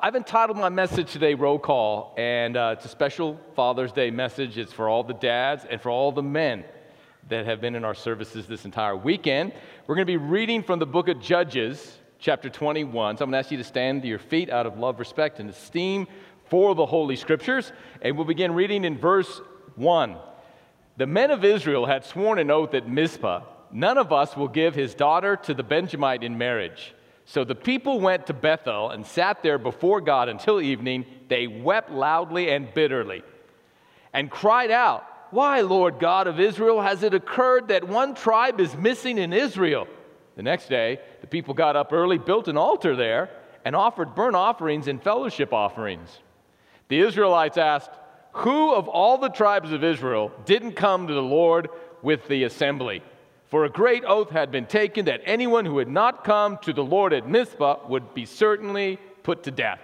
I've entitled my message today, Roll Call, and it's a special Father's Day message. It's for all the dads and for all the men that have been in our services this entire weekend. We're going to be reading from the book of Judges, chapter 21. So I'm going to ask you to stand to your feet out of love, respect, and esteem for the Holy Scriptures. And we'll begin reading in verse 1. The men of Israel had sworn an oath at Mizpah, none of us will give his daughter to the Benjamite in marriage. So the people went to Bethel and sat there before God until evening. They wept loudly and bitterly and cried out, "Why, Lord God of Israel, has it occurred that one tribe is missing in Israel?" The next day, the people got up early, built an altar there, and offered burnt offerings and fellowship offerings. The Israelites asked, "Who of all the tribes of Israel didn't come to the Lord with the assembly?" For a great oath had been taken that anyone who had not come to the Lord at Mizpah would be certainly put to death.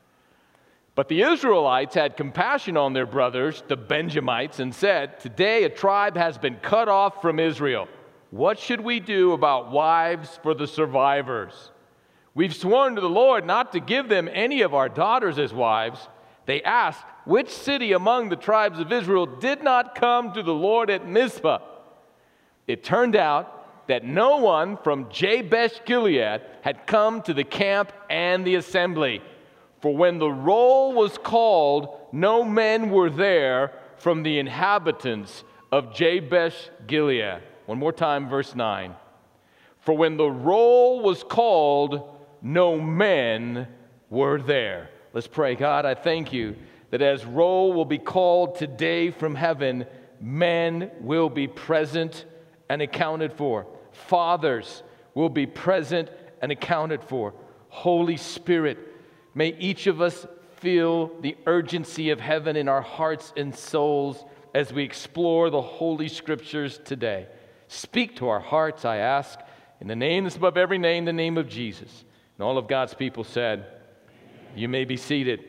But the Israelites had compassion on their brothers, the Benjamites, and said, "Today a tribe has been cut off from Israel. What should we do about wives for the survivors? We've sworn to the Lord not to give them any of our daughters as wives." They asked, "Which city among the tribes of Israel did not come to the Lord at Mizpah?" It turned out that no one from Jabesh Gilead had come to the camp and the assembly. For when the roll was called, no men were there from the inhabitants of Jabesh Gilead. One more time, verse 9. For when the roll was called, no men were there. Let's pray. God, I thank you that as roll will be called today from heaven, men will be present and accounted for. Fathers will be present and accounted for. Holy Spirit, may each of us feel the urgency of heaven in our hearts and souls as we explore the Holy Scriptures today. Speak to our hearts, I ask, in the name that's above every name, the name of Jesus. And all of God's people said, you may be seated.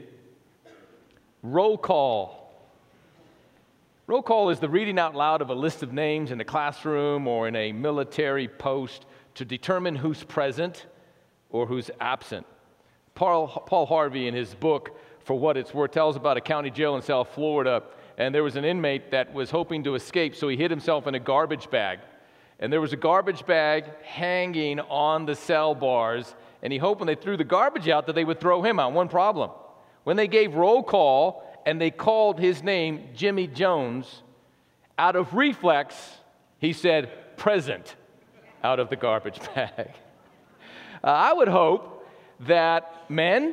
Roll call. Roll call is the reading out loud of a list of names in a classroom or in a military post to determine who's present or who's absent. Paul Harvey, in his book, For What It's Worth, tells about a county jail in South Florida, and there was an inmate that was hoping to escape, so he hid himself in a garbage bag. And there was a garbage bag hanging on the cell bars, and he hoped when they threw the garbage out that they would throw him out. One problem. When they gave roll call, and they called his name Jimmy Jones, out of reflex, he said, "Present," out of the garbage bag. I would hope that men,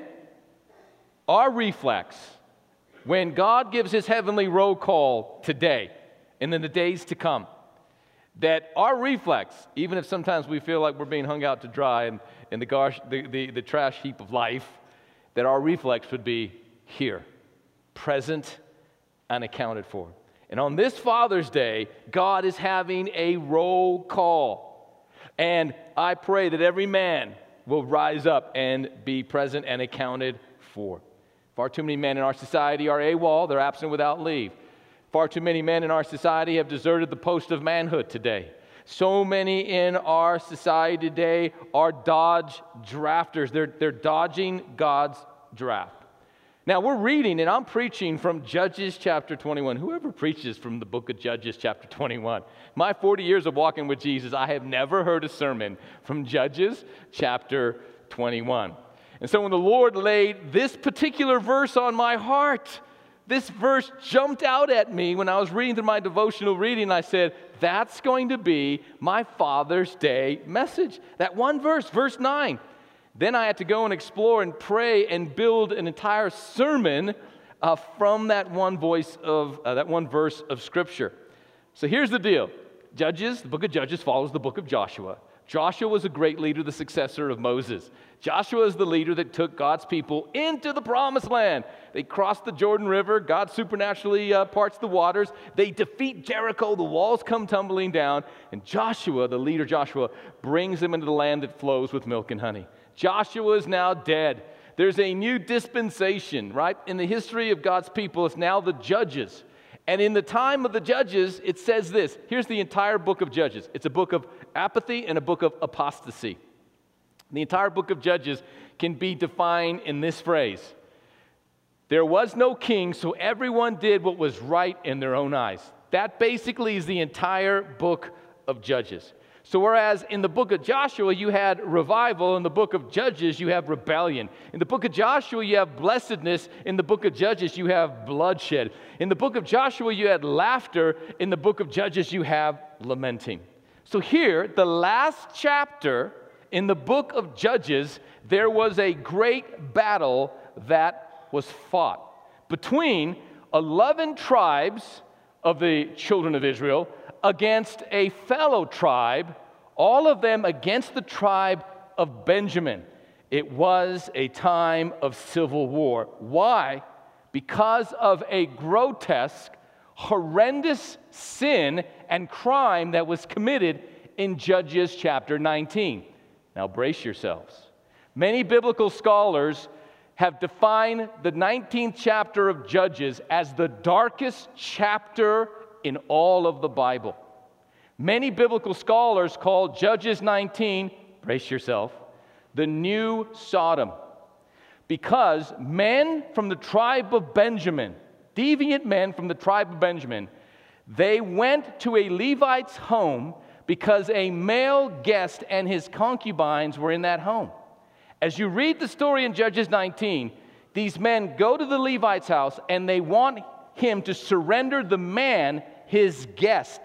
our reflex, when God gives his heavenly roll call today and in the days to come, that our reflex, even if sometimes we feel like we're being hung out to dry in the trash heap of life, that our reflex would be here. Present and accounted for. And on this Father's Day, God is having a roll call. And I pray that every man will rise up and be present and accounted for. Far too many men in our society are AWOL, they're absent without leave. Far too many men in our society have deserted the post of manhood today. So many in our society today are dodge drafters. They're dodging God's draft. Now, we're reading, and I'm preaching from Judges chapter 21. Whoever preaches from the book of Judges chapter 21? My 40 years of walking with Jesus, I have never heard a sermon from Judges chapter 21. And so when the Lord laid this particular verse on my heart, this verse jumped out at me when I was reading through my devotional reading. I said, that's going to be my Father's Day message. That one verse, verse 9. Then I had to go and explore and pray and build an entire sermon from that one verse of Scripture. So here's the deal. Judges, the book of Judges follows the book of Joshua. Joshua was a great leader, the successor of Moses. Joshua is the leader that took God's people into the promised land. They crossed the Jordan River. God supernaturally parts the waters. They defeat Jericho. The walls come tumbling down. And Joshua, the leader Joshua, brings them into the land that flows with milk and honey. Joshua is now dead. There's a new dispensation, right? In the history of God's people, it's now the Judges. And in the time of the Judges, it says this. Here's the entire book of Judges. It's a book of apathy and a book of apostasy. The entire book of Judges can be defined in this phrase: there was no king, so everyone did what was right in their own eyes. That basically is the entire book of Judges. So whereas in the book of Joshua you had revival, in the book of Judges you have rebellion. In the book of Joshua you have blessedness, in the book of Judges you have bloodshed. In the book of Joshua you had laughter, in the book of Judges you have lamenting. So here, the last chapter in the book of Judges, there was a great battle that was fought between 11 tribes of the children of Israel against a fellow tribe, all of them against the tribe of Benjamin. It was a time of civil war. Why? Because of a grotesque, horrendous sin and crime that was committed in Judges chapter 19. Now brace yourselves. Many biblical scholars have defined the 19th chapter of Judges as the darkest chapter in all of the Bible. Many biblical scholars call Judges 19, brace yourself, the new Sodom, because men from the tribe of Benjamin, deviant men from the tribe of Benjamin, they went to a Levite's home because a male guest and his concubines were in that home. As you read the story in Judges 19, these men go to the Levite's house and they want him to surrender the man, his guest.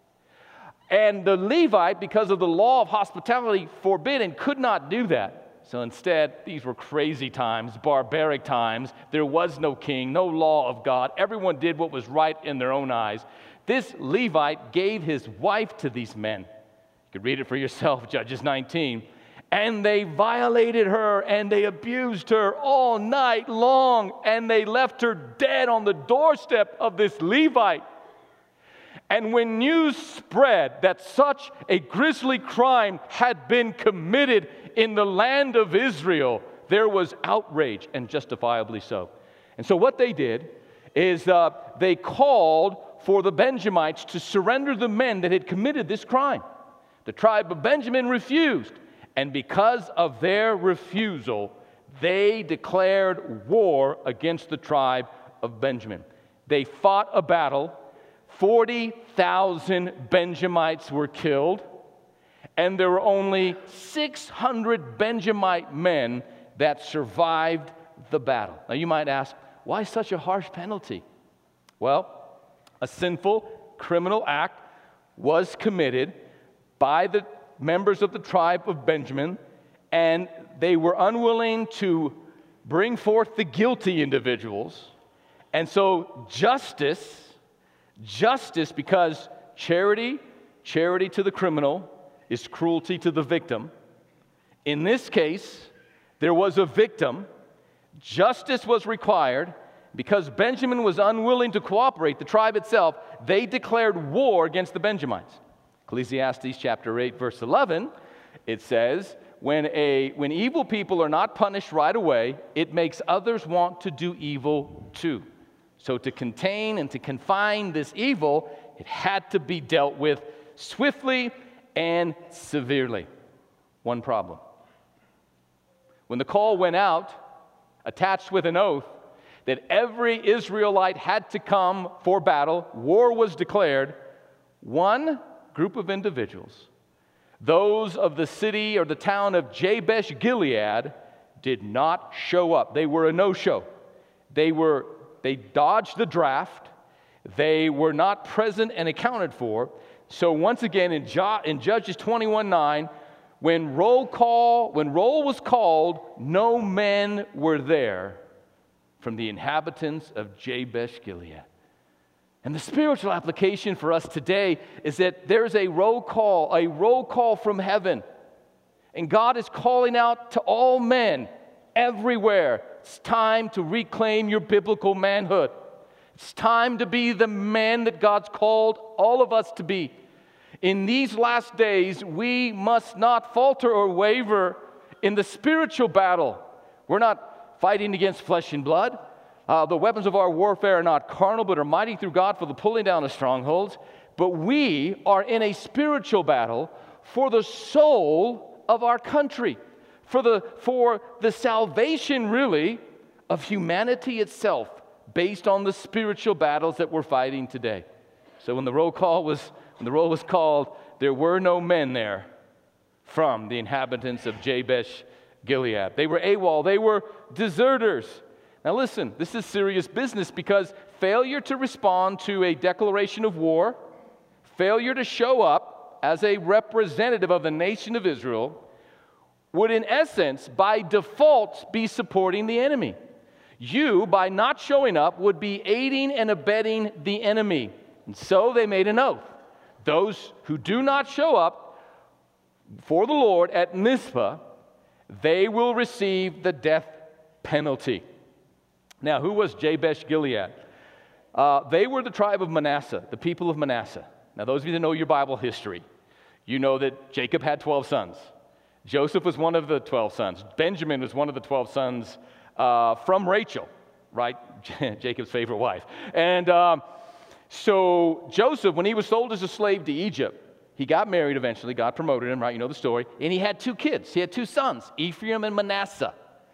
And the Levite, because of the law of hospitality, forbid and could not do that. So instead, these were crazy times, barbaric times. There was no king, no law of God. Everyone did what was right in their own eyes. This Levite gave his wife to these men. You can read it for yourself, Judges 19. And they violated her and they abused her all night long. And they left her dead on the doorstep of this Levite. And when news spread that such a grisly crime had been committed in the land of Israel, there was outrage, and justifiably so. And so what they did is they called for the Benjamites to surrender the men that had committed this crime. The tribe of Benjamin refused, and because of their refusal, they declared war against the tribe of Benjamin. They fought a battle. 40,000 Benjamites were killed, and there were only 600 Benjamite men that survived the battle. Now you might ask, why such a harsh penalty? Well, a sinful criminal act was committed by the members of the tribe of Benjamin, and they were unwilling to bring forth the guilty individuals. And so justice, because charity to the criminal is cruelty to the victim. In this case, there was a victim. Justice was required. Because Benjamin was unwilling to cooperate, the tribe itself, they declared war against the Benjamites. Ecclesiastes chapter 8, verse 11, it says, when evil people are not punished right away, it makes others want to do evil too. So to contain and to confine this evil, it had to be dealt with swiftly and severely. One problem. When the call went out, attached with an oath, that every Israelite had to come for battle, war was declared, one group of individuals, those of the city or the town of Jabesh Gilead, did not show up. They were a no-show. They dodged the draft. They were not present and accounted for. So once again, in Judges 21:9, when roll was called, no men were there from the inhabitants of Jabesh Gilead. And the spiritual application for us today is that there's a roll call from heaven. And God is calling out to all men everywhere. It's time to reclaim your biblical manhood. It's time to be the man that God's called all of us to be. In these last days, we must not falter or waver in the spiritual battle. We're not fighting against flesh and blood. The weapons of our warfare are not carnal, but are mighty through God for the pulling down of strongholds. But we are in a spiritual battle for the soul of our country, for the salvation, really, of humanity itself, based on the spiritual battles that we're fighting today. So when the roll was called, there were no men there from the inhabitants of Jabesh Gilead. They were AWOL. They were deserters. Now listen, this is serious business, because failure to respond to a declaration of war, failure to show up as a representative of the nation of Israel, would in essence, by default, be supporting the enemy. You, by not showing up, would be aiding and abetting the enemy. And so they made an oath. Those who do not show up for the Lord at Mizpah, they will receive the death penalty. Now, who was Jabesh Gilead? They were the tribe of Manasseh, the people of Manasseh. Now, those of you that know your Bible history, you know that Jacob had 12 sons. Joseph was one of the 12 sons. Benjamin was one of the 12 sons from Rachel, right? Jacob's favorite wife. And so Joseph, when he was sold as a slave to Egypt, he got married eventually. God promoted him, right? You know the story. And he had two kids. He had two sons, Ephraim and Manasseh.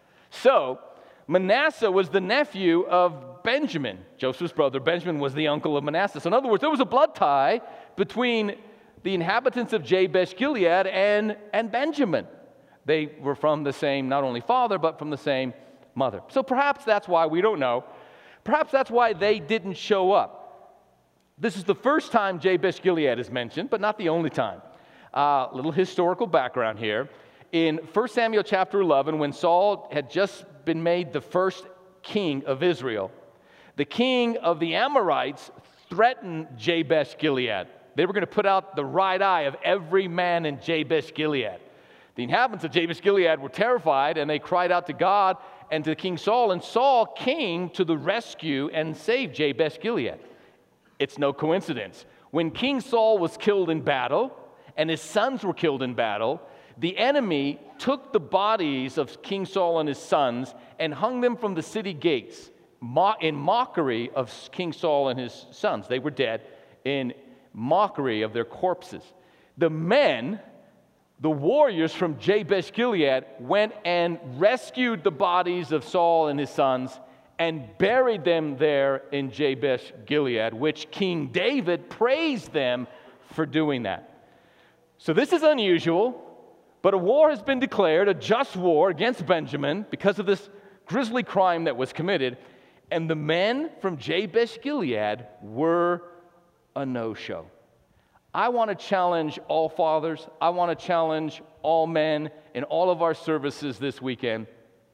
So Manasseh was the nephew of Benjamin, Joseph's brother. Benjamin was the uncle of Manasseh. So in other words, there was a blood tie between the inhabitants of Jabesh Gilead and Benjamin. They were from the same, not only father, but from the same mother. So perhaps that's why, we don't know, perhaps that's why they didn't show up. This is the first time Jabesh Gilead is mentioned, but not the only time. Little historical background here. In 1 Samuel chapter 11, when Saul had just been made the first king of Israel, the king of the Amorites threatened Jabesh Gilead. They were going to put out the right eye of every man in Jabesh Gilead. The inhabitants of Jabesh Gilead were terrified, and they cried out to God and to King Saul, and Saul came to the rescue and saved Jabesh Gilead. It's no coincidence. When King Saul was killed in battle, and his sons were killed in battle, the enemy took the bodies of King Saul and his sons and hung them from the city gates in mockery of King Saul and his sons. They were dead in mockery of their corpses. The men, the warriors from Jabesh Gilead, went and rescued the bodies of Saul and his sons and buried them there in Jabesh Gilead, which King David praised them for doing that. So this is unusual, but a war has been declared, a just war against Benjamin because of this grisly crime that was committed, and the men from Jabesh Gilead were a no-show. I want to challenge all fathers. I want to challenge all men in all of our services this weekend.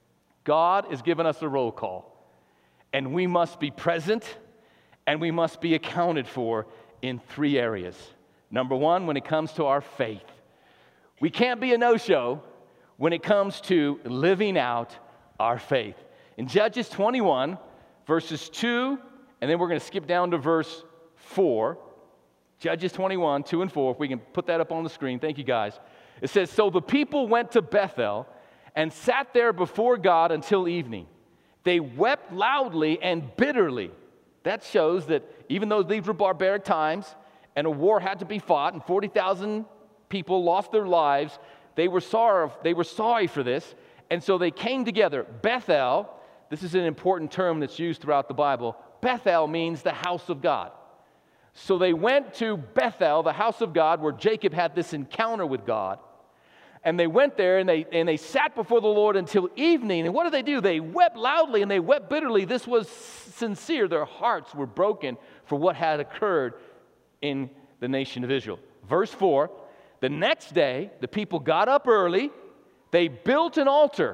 God has given us a roll call, and we must be present, and we must be accounted for in three areas. Number one, when it comes to our faith. We can't be a no-show when it comes to living out our faith. In Judges 21, verses 2, and then we're going to skip down to verse 4. Judges 21, 2 and 4, if we can put that up on the screen. Thank you, guys. It says, "So the people went to Bethel and sat there before God until evening. They wept loudly and bitterly." That shows that even though these were barbaric times and a war had to be fought and 40,000 people lost their lives, they were sorry for this, and so they came together. Bethel, this is an important term that's used throughout the Bible. Bethel means the house of God. So they went to Bethel, the house of God, where Jacob had this encounter with God. And they went there and they sat before the Lord until evening. And what did they do? They wept loudly and they wept bitterly. This was sincere. Their hearts were broken for what had occurred in the nation of Israel. Verse 4, the next day, the people got up early. They built an altar.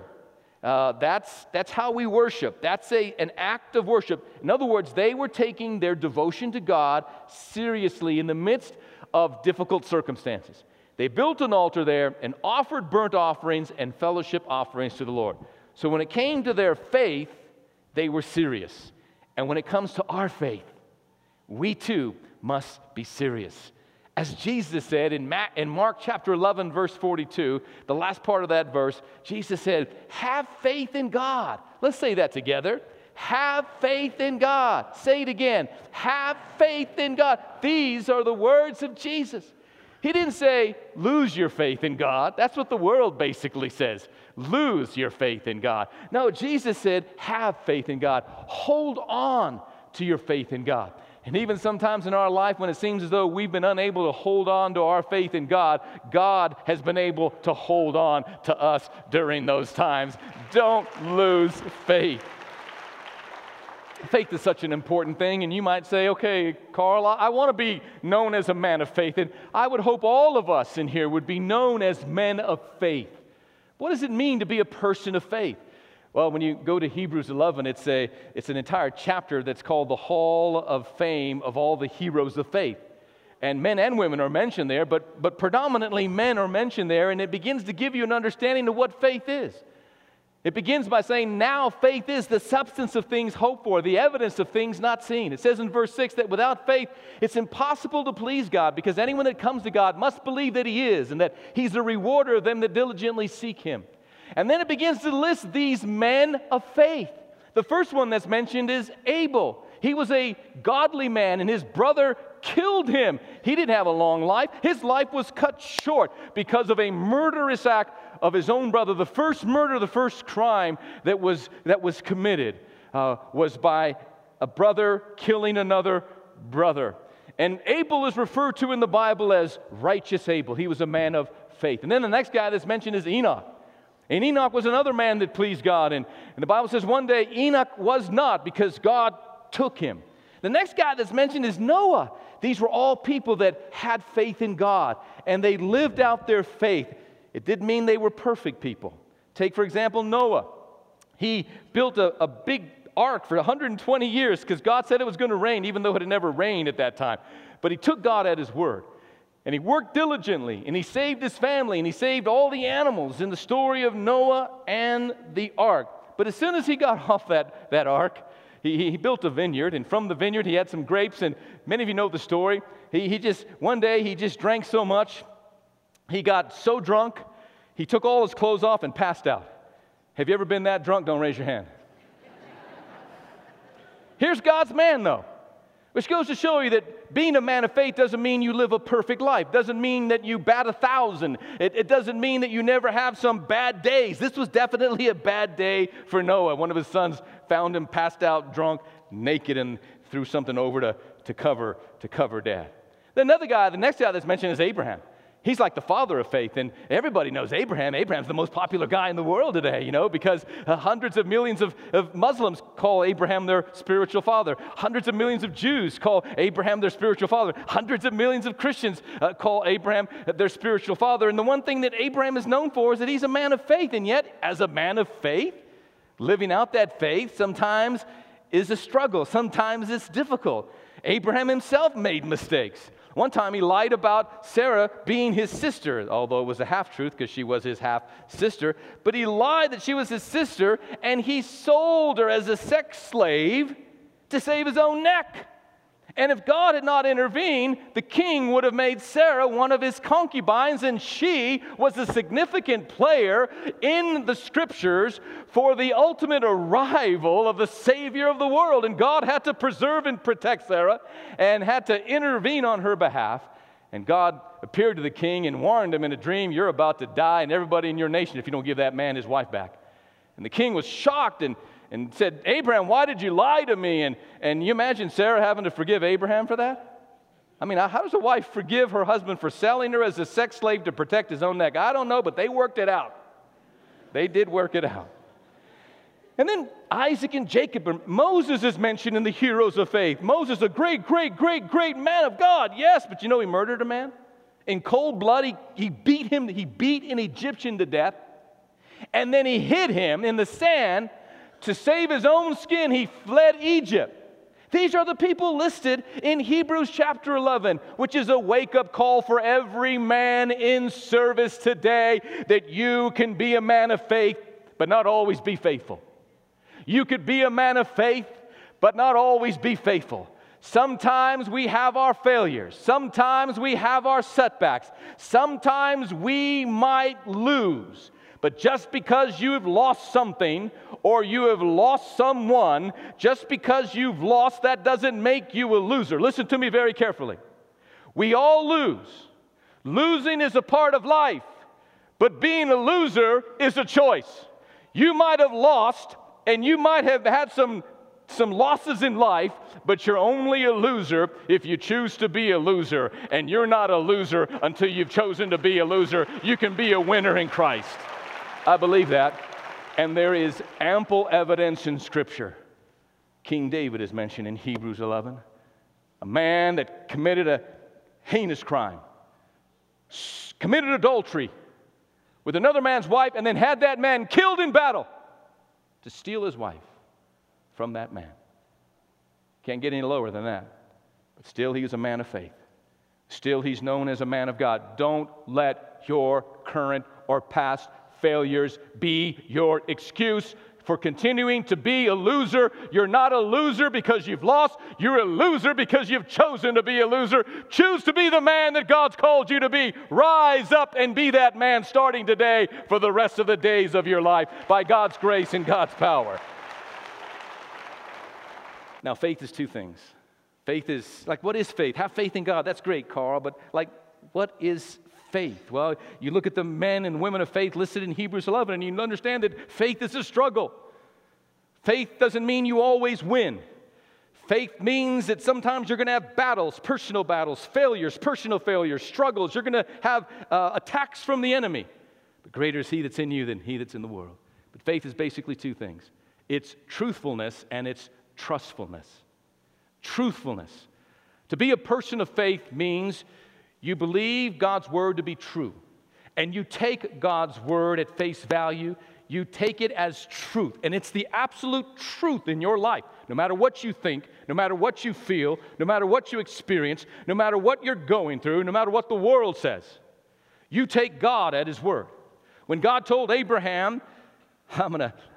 That's how we worship. That's an act of worship. In other words, they were taking their devotion to God seriously in the midst of difficult circumstances. They built an altar there and offered burnt offerings and fellowship offerings to the Lord. So when it came to their faith, they were serious. And when it comes to our faith, we too must be serious. As Jesus said in Mark chapter 11, verse 42, the last part of that verse, Jesus said, "Have faith in God." Let's say that together. Have faith in God. Say it again. Have faith in God. These are the words of Jesus. He didn't say, lose your faith in God. That's what the world basically says. Lose your faith in God. No, Jesus said, have faith in God. Hold on to your faith in God. And even sometimes in our life when it seems as though we've been unable to hold on to our faith in God, God has been able to hold on to us during those times. Don't lose faith. Faith is such an important thing, and you might say, okay, Carl, I want to be known as a man of faith, and I would hope all of us in here would be known as men of faith. What does it mean to be a person of faith? Well, when you go to Hebrews 11, it's an entire chapter that's called the Hall of Fame of all the heroes of faith. And men and women are mentioned there, but predominantly men are mentioned there, and it begins to give you an understanding of what faith is. It begins by saying, now faith is the substance of things hoped for, the evidence of things not seen. It says in verse 6 that without faith, it's impossible to please God, because anyone that comes to God must believe that He is, and that He's the rewarder of them that diligently seek Him. And then it begins to list these men of faith. The first one that's mentioned is Abel. He was a godly man, and his brother killed him. He didn't have a long life. His life was cut short because of a murderous act of his own brother. The first murder, the first crime that was committed was by a brother killing another brother. And Abel is referred to in the Bible as righteous Abel. He was a man of faith. And then the next guy that's mentioned is Enoch. And Enoch was another man that pleased God. And the Bible says one day Enoch was not, because God took him. The next guy that's mentioned is Noah. These were all people that had faith in God, and they lived out their faith. It didn't mean they were perfect people. Take, for example, Noah. He built a big ark for 120 years because God said it was going to rain, even though it had never rained at that time. But he took God at His word. And he worked diligently, and he saved his family, and he saved all the animals in the story of Noah and the ark. But as soon as he got off that ark, he built a vineyard, and from the vineyard he had some grapes, and many of you know the story. One day he just drank so much, he got so drunk, he took all his clothes off and passed out. Have you ever been that drunk? Don't raise your hand. Here's God's man, though. Which goes to show you that being a man of faith doesn't mean you live a perfect life. Doesn't mean that you bat 1,000. It doesn't mean that you never have some bad days. This was definitely a bad day for Noah. One of his sons found him passed out, drunk, naked, and threw something over to cover Dad. Then the next guy that's mentioned is Abraham. He's like the father of faith, and everybody knows Abraham. Abraham's the most popular guy in the world today, because hundreds of millions of Muslims call Abraham their spiritual father. Hundreds of millions of Jews call Abraham their spiritual father. Hundreds of millions of Christians call Abraham their spiritual father. And the one thing that Abraham is known for is that he's a man of faith, and yet, as a man of faith, living out that faith sometimes is a struggle. Sometimes it's difficult. Abraham himself made mistakes. One time he lied about Sarah being his sister, although it was a half-truth because she was his half-sister. But he lied that she was his sister, and he sold her as a sex slave to save his own neck. And if God had not intervened, the king would have made Sarah one of his concubines, and she was a significant player in the scriptures for the ultimate arrival of the Savior of the world. And God had to preserve and protect Sarah and had to intervene on her behalf. And God appeared to the king and warned him in a dream, "You're about to die, and everybody in your nation, if you don't give that man his wife back." And the king was shocked and said, "Abraham, why did you lie to me?" And you imagine Sarah having to forgive Abraham for that? I mean, how does a wife forgive her husband for selling her as a sex slave to protect his own neck? I don't know, but they worked it out. They did work it out. And then Isaac and Jacob. Moses is mentioned in the heroes of faith. Moses, a great, great, great, great man of God. Yes, but he murdered a man. In cold blood, he beat him. He beat an Egyptian to death. And then he hid him in the sand. To save his own skin, he fled Egypt. These are the people listed in Hebrews chapter 11, which is a wake-up call for every man in service today, that you can be a man of faith, but not always be faithful. You could be a man of faith, but not always be faithful. Sometimes we have our failures. Sometimes we have our setbacks. Sometimes we might lose. But just because you've lost something or you have lost someone, just because you've lost, that doesn't make you a loser. Listen to me very carefully. We all lose. Losing is a part of life, but being a loser is a choice. You might have lost, and you might have had some losses in life, but you're only a loser if you choose to be a loser. And you're not a loser until you've chosen to be a loser. You can be a winner in Christ. I believe that. And there is ample evidence in Scripture. King David is mentioned in Hebrews 11. A man that committed a heinous crime, committed adultery with another man's wife, and then had that man killed in battle to steal his wife from that man. Can't get any lower than that. But still, he is a man of faith. Still, he's known as a man of God. Don't let your current or past failures be your excuse for continuing to be a loser. You're not a loser because you've lost. You're a loser because you've chosen to be a loser. Choose to be the man that God's called you to be. Rise up and be that man starting today for the rest of the days of your life by God's grace and God's power. Now, faith is two things. Faith is, like, what is faith? Have faith in God. That's great, Carl, but, like, what is faith? Well, you look at the men and women of faith listed in Hebrews 11, and you understand that faith is a struggle. Faith doesn't mean you always win. Faith means that sometimes you're going to have battles, personal battles, failures, personal failures, struggles. You're going to have attacks from the enemy. But greater is he that's in you than he that's in the world. But faith is basically two things. It's truthfulness and it's trustfulness. Truthfulness. To be a person of faith means you believe God's word to be true, and you take God's word at face value. You take it as truth, and it's the absolute truth in your life. No matter what you think, no matter what you feel, no matter what you experience, no matter what you're going through, no matter what the world says, you take God at his word. When God told Abraham, I'm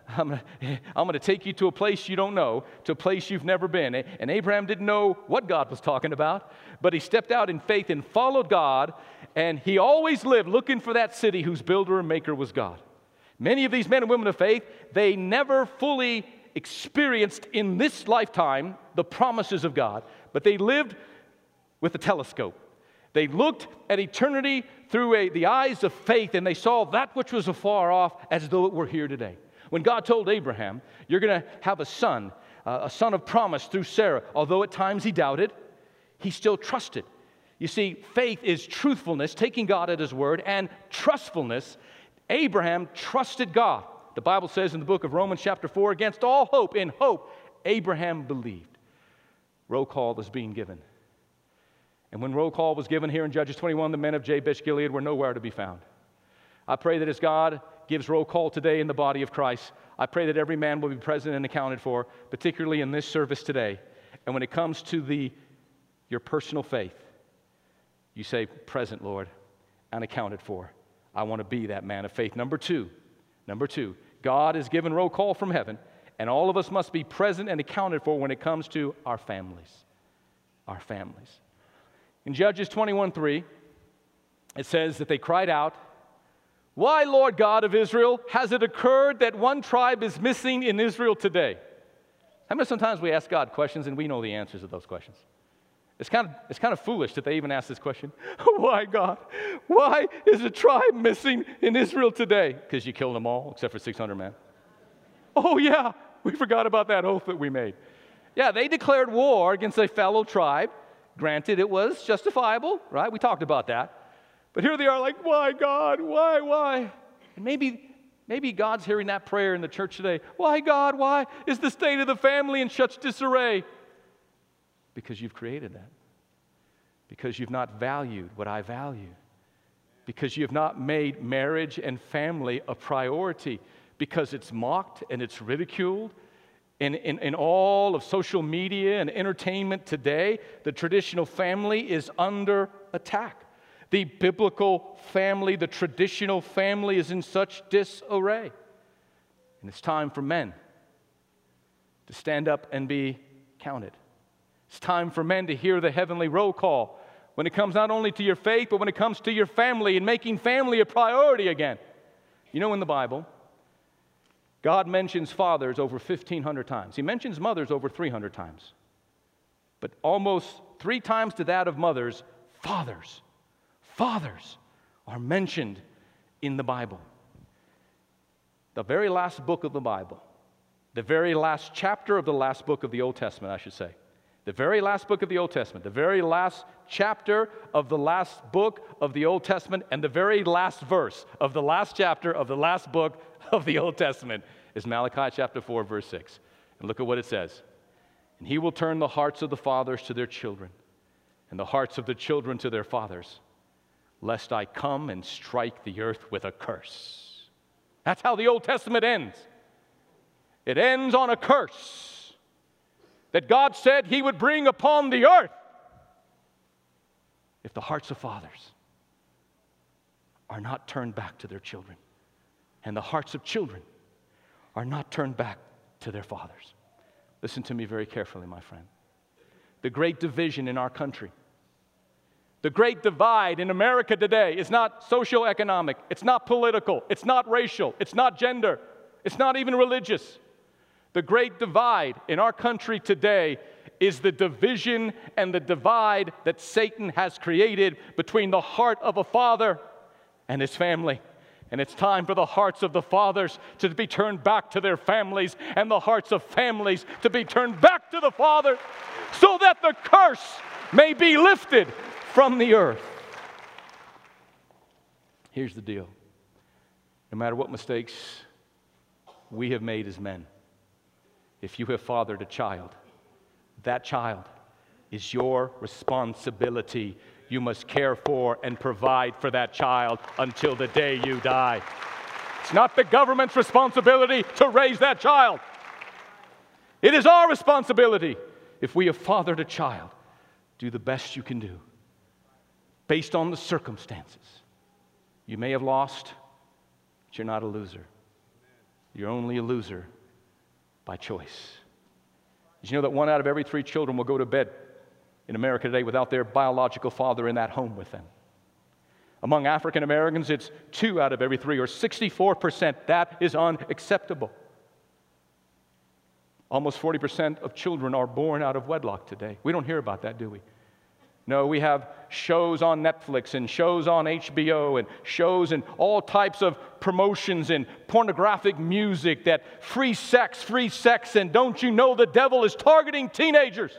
gonna take you to a place you don't know, to a place you've never been. And Abraham didn't know what God was talking about, but he stepped out in faith and followed God, and he always lived looking for that city whose builder and maker was God. Many of these men and women of faith, they never fully experienced in this lifetime the promises of God, but they lived with a telescope. They looked at eternity through the eyes of faith, and they saw that which was afar off as though it were here today. When God told Abraham, you're going to have a son of promise through Sarah, although at times he doubted, he still trusted. You see, faith is truthfulness, taking God at his word, and trustfulness. Abraham trusted God. The Bible says in the book of Romans chapter 4, against all hope, in hope, Abraham believed. Roll call is being given. And when roll call was given here in Judges 21, the men of Jabesh Gilead were nowhere to be found. I pray that as God gives roll call today in the body of Christ, I pray that every man will be present and accounted for, particularly in this service today. And when it comes to your personal faith, you say, present, Lord, and accounted for. I want to be that man of faith. Number two, God has given roll call from heaven, and all of us must be present and accounted for when it comes to our families. Our families. In Judges 21:3, it says that they cried out, "Why, Lord God of Israel, has it occurred that one tribe is missing in Israel today?" How many sometimes we ask God questions and we know the answers to those questions? It's kind of foolish that they even ask this question. Why, God? Why is a tribe missing in Israel today? Because you killed them all except for 600 men. Oh, yeah, we forgot about that oath that we made. Yeah, they declared war against a fellow tribe. Granted, it was justifiable, right? We talked about that. But here they are like, why, God? Why? And maybe God's hearing that prayer in the church today. Why, God? Why is the state of the family in such disarray? Because you've created that. Because you've not valued what I value. Because you have not made marriage and family a priority. Because it's mocked and it's ridiculed. In all of social media and entertainment today, the traditional family is under attack. The biblical family, the traditional family is in such disarray. And it's time for men to stand up and be counted. It's time for men to hear the heavenly roll call when it comes not only to your faith, but when it comes to your family and making family a priority again. You know, in the Bible, God mentions fathers over 1,500 times. He mentions mothers over 300 times. But almost 3 times to that of mothers, fathers. Fathers are mentioned in the Bible. The very last book of the Bible, the very last chapter of the last book of the Old Testament, I should say. The very last book of the Old Testament, the very last chapter of the last book of the Old Testament, and the very last verse of the last chapter of the last book of the Old Testament is Malachi chapter 4, verse 6. And look at what it says. And he will turn the hearts of the fathers to their children, and the hearts of the children to their fathers, lest I come and strike the earth with a curse. That's how the Old Testament ends. It ends on a curse that God said he would bring upon the earth if the hearts of fathers are not turned back to their children, and the hearts of children are not turned back to their fathers. Listen to me very carefully, my friend. The great division in our country, the great divide in America today is not socioeconomic, it's not political, it's not racial, it's not gender, it's not even religious. The great divide in our country today is the division and the divide that Satan has created between the heart of a father and his family. And it's time for the hearts of the fathers to be turned back to their families, and the hearts of families to be turned back to the Father, so that the curse may be lifted from the earth. Here's the deal. No matter what mistakes we have made as men, if you have fathered a child, that child is your responsibility. You must care for and provide for that child until the day you die. It's not the government's responsibility to raise that child. It is our responsibility. If we have fathered a child, do the best you can do based on the circumstances. You may have lost, but you're not a loser. You're only a loser by choice. Did you know that 1 out of every 3 children will go to bed in America today without their biological father in that home with them? Among African Americans, it's 2 out of every 3, or 64%. That is unacceptable. Almost 40% of children are born out of wedlock today. We don't hear about that, do we? No, we have shows on Netflix and shows on HBO and shows and all types of promotions and pornographic music that free sex, and don't you know the devil is targeting teenagers?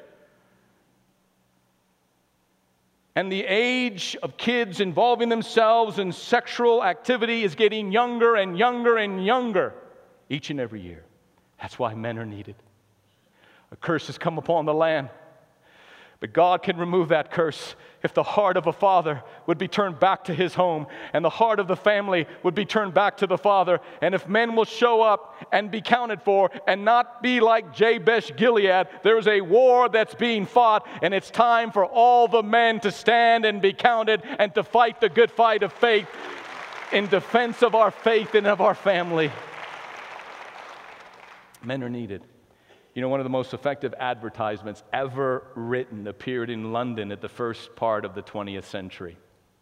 And the age of kids involving themselves in sexual activity is getting younger and younger and younger each and every year. That's why men are needed. A curse has come upon the land. But God can remove that curse if the heart of a father would be turned back to his home, and the heart of the family would be turned back to the father, and if men will show up and be counted for and not be like Jabesh Gilead. There's a war that's being fought, and it's time for all the men to stand and be counted and to fight the good fight of faith in defense of our faith and of our family. Men are needed. You know, one of the most effective advertisements ever written appeared in London at the first part of the 20th century.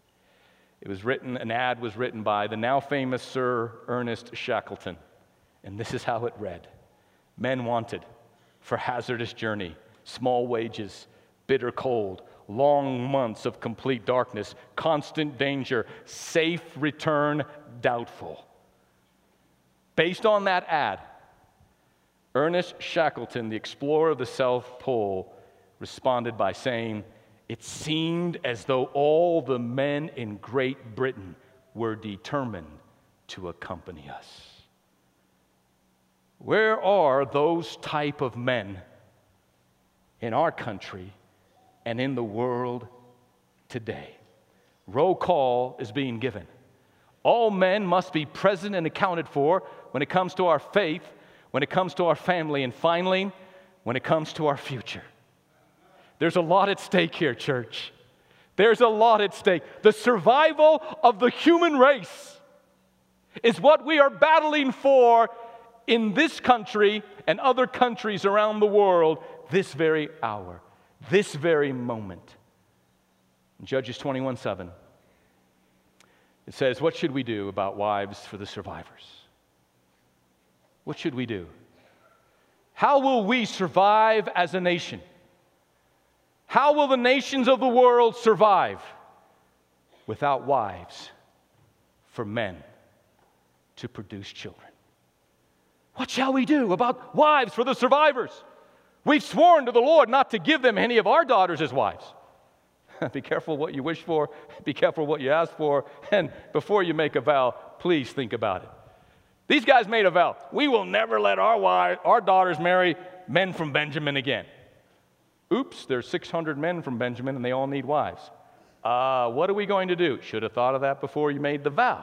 An ad was written by the now famous Sir Ernest Shackleton. And this is how it read. Men wanted for hazardous journey, small wages, bitter cold, long months of complete darkness, constant danger, safe return doubtful. Based on that ad, Ernest Shackleton, the explorer of the South Pole, responded by saying, "It seemed as though all the men in Great Britain were determined to accompany us." Where are those type of men in our country and in the world today? Roll call is being given. All men must be present and accounted for when it comes to our faith, when it comes to our family, and finally, when it comes to our future. There's a lot at stake here, church. There's a lot at stake. The survival of the human race is what we are battling for in this country and other countries around the world this very hour, this very moment. In Judges 21:7, it says, "What should we do about wives for the survivors?" What should we do? How will we survive as a nation? How will the nations of the world survive without wives for men to produce children. What shall we do about wives for the survivors? We've sworn to the Lord not to give them any of our daughters as wives. Be careful what you wish for. Be careful what you ask for. And before you make a vow, please think about it. These guys made a vow. We will never let our daughters marry men from Benjamin again. Oops, there's 600 men from Benjamin and they all need wives. What are we going to do? Should have thought of that before you made the vow.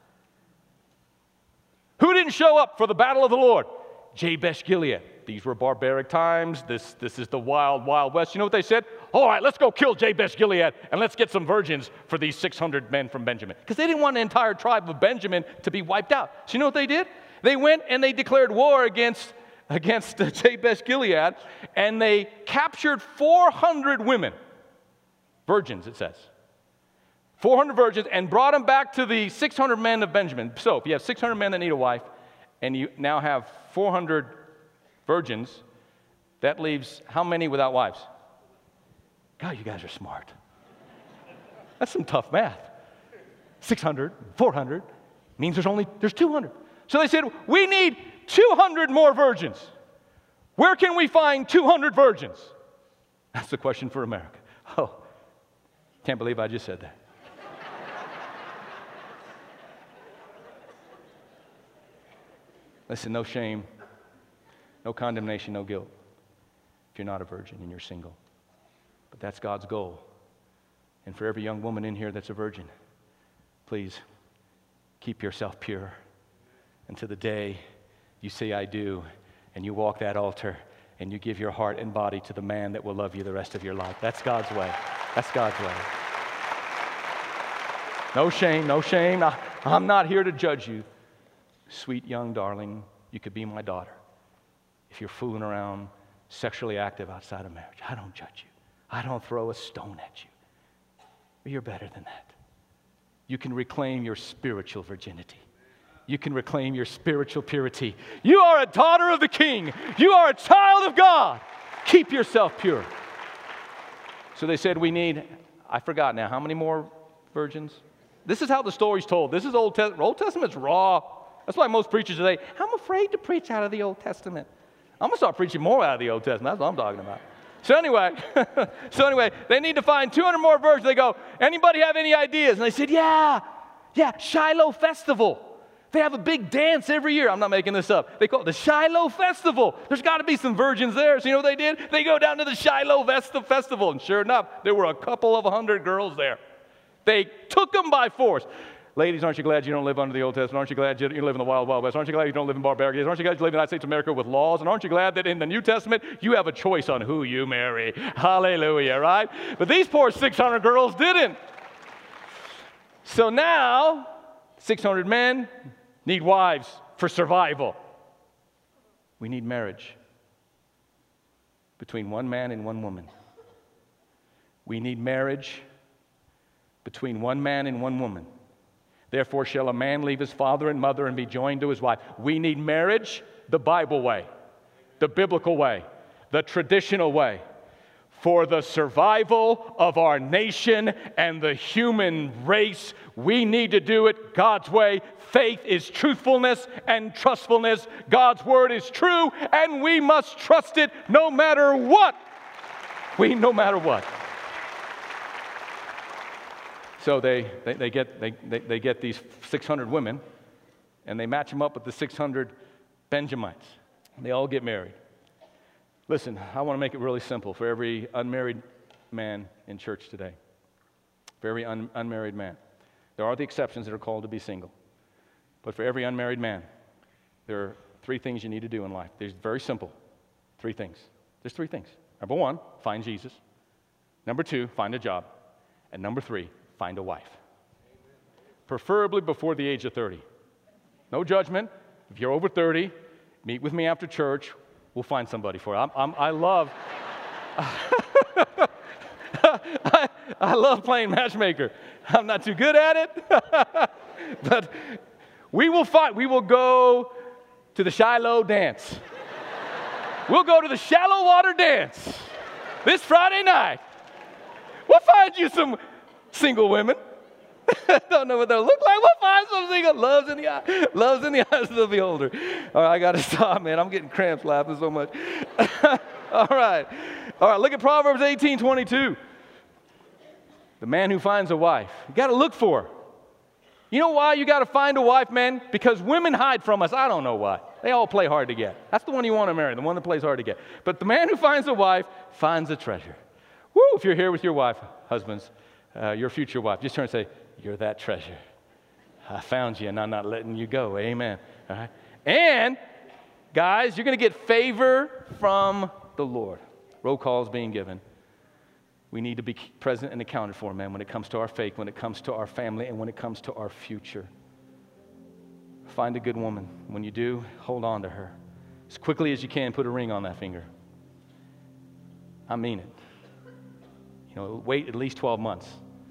Who didn't show up for the battle of the Lord? Jabesh Gilead. These were barbaric times. This is the wild, wild west. You know what they said? All right, let's go kill Jabesh Gilead and let's get some virgins for these 600 men from Benjamin. Because they didn't want the entire tribe of Benjamin to be wiped out. So you know what they did? They went and they declared war against Jabesh Gilead, and they captured 400 women. Virgins, it says. 400 virgins, and brought them back to the 600 men of Benjamin. So if you have 600 men that need a wife, and you now have 400 virgins, that leaves how many without wives? God, you guys are smart. That's some tough math. 600, 400 means there's 200. So they said, we need 200 more virgins. Where can we find 200 virgins? That's the question for America. Oh, can't believe I just said that. Listen, no shame, no condemnation, no guilt if you're not a virgin and you're single. But that's God's goal. And for every young woman in here that's a virgin, please keep yourself pure until the day you say, I do, and you walk that altar and you give your heart and body to the man that will love you the rest of your life. That's God's way. That's God's way. No shame, no shame. I'm not here to judge you. Sweet young darling, you could be my daughter if you're fooling around, sexually active outside of marriage. I don't judge you. I don't throw a stone at you. But you're better than that. You can reclaim your spiritual virginity. You can reclaim your spiritual purity. You are a daughter of the King. You are a child of God. Keep yourself pure. So they said we need, I forgot now, how many more virgins? This is how the story's told. This is Old Testament. Old Testament's raw. That's why most preachers today, I'm afraid to preach out of the Old Testament. I'm going to start preaching more out of the Old Testament. That's what I'm talking about. So anyway, they need to find 200 more virgins. They go, anybody have any ideas? And they said, yeah, Shiloh Festival. They have a big dance every year. I'm not making this up. They call it the Shiloh Festival. There's got to be some virgins there. So you know what they did? They go down to the Shiloh Festival. And sure enough, there were a couple of 100 girls there. They took them by force. Ladies, aren't you glad you don't live under the Old Testament? Aren't you glad you live in the wild, wild west? Aren't you glad you don't live in barbaric days? Aren't you glad you live in the United States of America with laws? And aren't you glad that in the New Testament, you have a choice on who you marry? Hallelujah, right? But these poor 600 girls didn't. So now, 600 men need wives for survival. We need marriage between one man and one woman. We need marriage between one man and one woman. Therefore shall a man leave his father and mother and be joined to his wife. We need marriage the Bible way, the biblical way, the traditional way. For the survival of our nation and the human race, we need to do it God's way. Faith is truthfulness and trustfulness. God's word is true, and we must trust it no matter what. No matter what. So they get these 600 women, and they match them up with the 600 Benjamites. And they all get married. Listen, I want to make it really simple for every unmarried man in church today. For every unmarried man. There are the exceptions that are called to be single. But for every unmarried man, there are 3 things you need to do in life. They're very simple. 3 things. There's 3 things. Number 1, find Jesus. Number 2, find a job. And number 3, find a wife. Preferably before the age of 30. No judgment. If you're over 30, meet with me after church. We'll find somebody for you. I love I love playing matchmaker. I'm not too good at it, but we will go to the Shiloh dance. We'll go to the shallow water dance this Friday night. We'll find you some single women. Don't know what they'll look like. We'll find something. Love's in the eye. Love's in the eyes of the beholder. All right, I got to stop, man. I'm getting cramps laughing so much. All right. Look at Proverbs 18:22. The man who finds a wife, you got to look for her. You know why you got to find a wife, man? Because women hide from us. I don't know why. They all play hard to get. That's the one you want to marry, the one that plays hard to get. But the man who finds a wife finds a treasure. Woo! If you're here with your wife, husbands, your future wife, just turn and say, "You're that treasure. I found you, and I'm not letting you go." Amen. All right. And, guys, you're going to get favor from the Lord. Roll call is being given. We need to be present and accounted for, man, when it comes to our faith, when it comes to our family, and when it comes to our future. Find a good woman. When you do, hold on to her. As quickly as you can, put a ring on that finger. I mean it. You know, wait at least 12 months.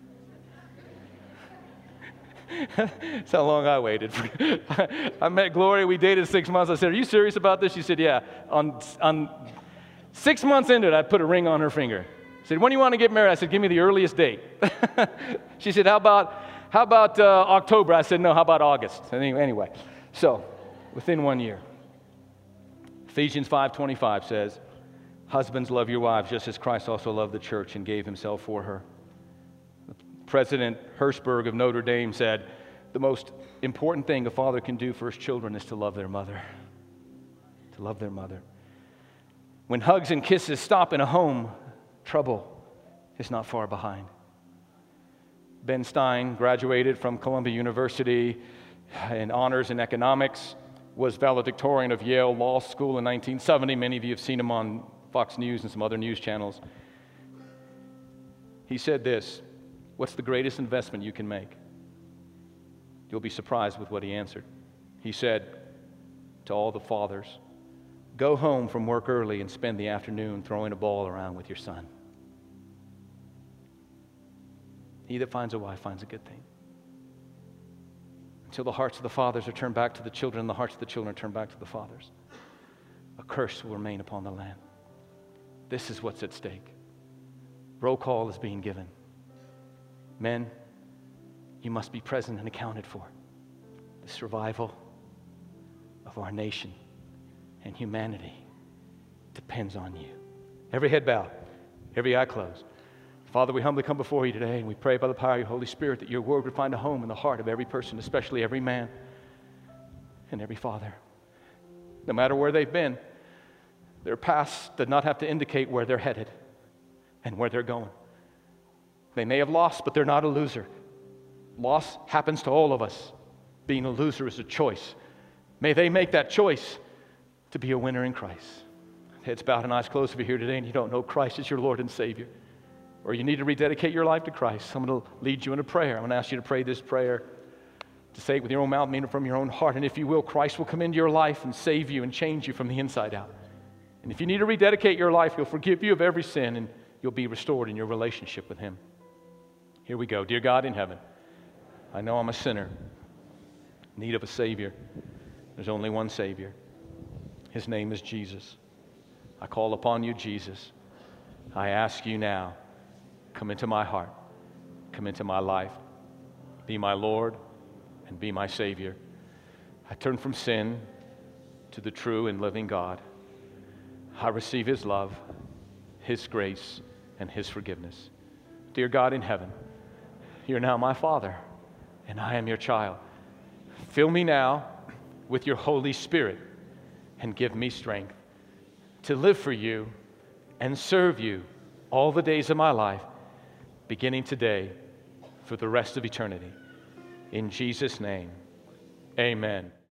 That's how long I waited. I met Gloria. We dated 6 months. I said, "Are you serious about this?" She said, "Yeah." On 6 months into it, I put a ring on her finger. I said, "When do you want to get married?" I said, "Give me the earliest date." She said, How about October?" I said, "No, how about August?" Anyway, so within 1 year. Ephesians 5:25 says, "Husbands, love your wives just as Christ also loved the church and gave himself for her." President Hirschberg of Notre Dame said, "The most important thing a father can do for his children is to love their mother." To love their mother. When hugs and kisses stop in a home, trouble is not far behind. Ben Stein graduated from Columbia University in honors in economics, was valedictorian of Yale Law School in 1970. Many of you have seen him on Fox News and some other news channels. He said this, "What's the greatest investment you can make?" You'll be surprised with what he answered. He said to all the fathers, "Go home from work early and spend the afternoon throwing a ball around with your son." He that finds a wife finds a good thing. Until the hearts of the fathers are turned back to the children and the hearts of the children are turned back to the fathers, a curse will remain upon the land. This is what's at stake. Roll call is being given. Men, you must be present and accounted for. The survival of our nation and humanity depends on you. Every head bowed, every eye closed. Father, we humbly come before you today, and we pray by the power of your Holy Spirit that your word would find a home in the heart of every person, especially every man and every father. No matter where they've been, their past does not have to indicate where they're headed and where they're going. They may have lost, but they're not a loser. Loss happens to all of us. Being a loser is a choice. May they make that choice to be a winner in Christ. Heads bowed and eyes closed if you're here today and you don't know Christ as your Lord and Savior, or you need to rededicate your life to Christ. I'm going to lead you in a prayer. I'm going to ask you to pray this prayer, to say it with your own mouth, mean it from your own heart. And if you will, Christ will come into your life and save you and change you from the inside out. And if you need to rededicate your life, He'll forgive you of every sin and you'll be restored in your relationship with Him. Here we go. Dear God in heaven, I know I'm a sinner, in need of a Savior. There's only one Savior. His name is Jesus. I call upon you, Jesus. I ask you now, come into my heart, come into my life, be my Lord and be my Savior. I turn from sin to the true and living God. I receive His love, His grace, and His forgiveness. Dear God in heaven, you're now my Father, and I am your child. Fill me now with your Holy Spirit and give me strength to live for you and serve you all the days of my life, beginning today for the rest of eternity. In Jesus' name, amen.